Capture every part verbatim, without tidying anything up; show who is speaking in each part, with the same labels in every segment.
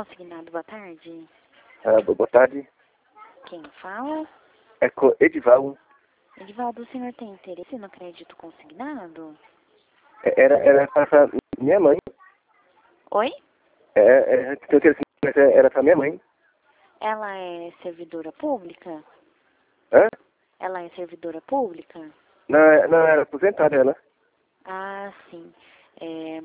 Speaker 1: consignado, boa tarde.
Speaker 2: Ah, boa tarde.
Speaker 1: Quem fala?
Speaker 2: É com Edivaldo.
Speaker 1: Edivaldo, o senhor tem interesse no crédito consignado?
Speaker 2: É, Era, era para minha mãe.
Speaker 1: Oi?
Speaker 2: É, é, tenho interesse, mas é- era para minha mãe.
Speaker 1: Ela é servidora pública?
Speaker 2: Hã?
Speaker 1: Ela é servidora pública?
Speaker 2: Não, é- não era aposentada ela.
Speaker 1: Ah, sim. É...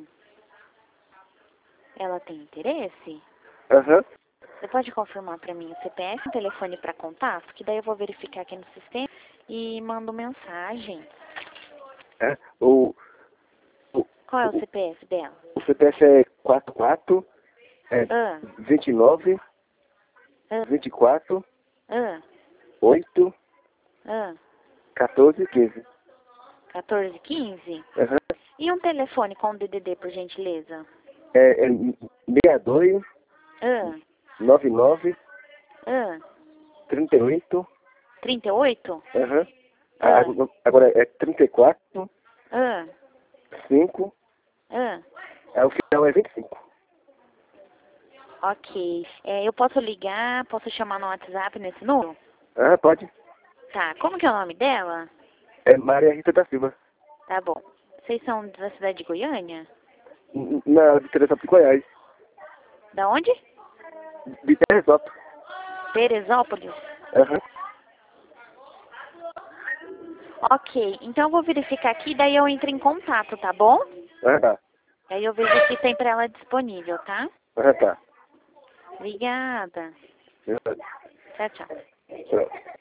Speaker 1: Ela tem interesse?
Speaker 2: Aham.
Speaker 1: Você pode confirmar para mim o C P F e o telefone para contato? Que daí eu vou verificar aqui no sistema e mando mensagem.
Speaker 2: É, o, o,
Speaker 1: Qual é o
Speaker 2: o,
Speaker 1: C P F dela?
Speaker 2: o C P F é quatro quatro, é
Speaker 1: Ah,
Speaker 2: vinte e nove,
Speaker 1: ah,
Speaker 2: vinte e quatro,
Speaker 1: ah,
Speaker 2: oito,
Speaker 1: ah.
Speaker 2: quatorze, quinze.
Speaker 1: quatorze, quinze?
Speaker 2: Aham.
Speaker 1: E um telefone com D D D, por gentileza?
Speaker 2: É, é seis dois,
Speaker 1: Ah,
Speaker 2: nove nove,
Speaker 1: ah.
Speaker 2: trinta e oito.
Speaker 1: trinta e oito?
Speaker 2: Aham.
Speaker 1: Ah,
Speaker 2: Agora agora é trinta e quatro,
Speaker 1: ah,
Speaker 2: cinco.
Speaker 1: ah.
Speaker 2: É, o final é vinte e cinco.
Speaker 1: Ok. É, eu posso ligar, posso chamar no WhatsApp nesse número?
Speaker 2: Ah, pode.
Speaker 1: Tá, como que é o nome dela?
Speaker 2: É Maria Rita da Silva.
Speaker 1: Tá bom. Vocês são da cidade de Goiânia?
Speaker 2: N- Na de Teresópolis, Goiás.
Speaker 1: Da onde?
Speaker 2: De Teresópolis.
Speaker 1: Teresópolis?
Speaker 2: Aham.
Speaker 1: Ok, então eu vou verificar aqui, daí eu entro em contato, tá bom?
Speaker 2: Ah, tá.
Speaker 1: Daí eu vejo o que tem pra ela disponível, tá?
Speaker 2: Ah, tá.
Speaker 1: Obrigada.
Speaker 2: Ah,
Speaker 1: Tchau, tchau.
Speaker 2: tá.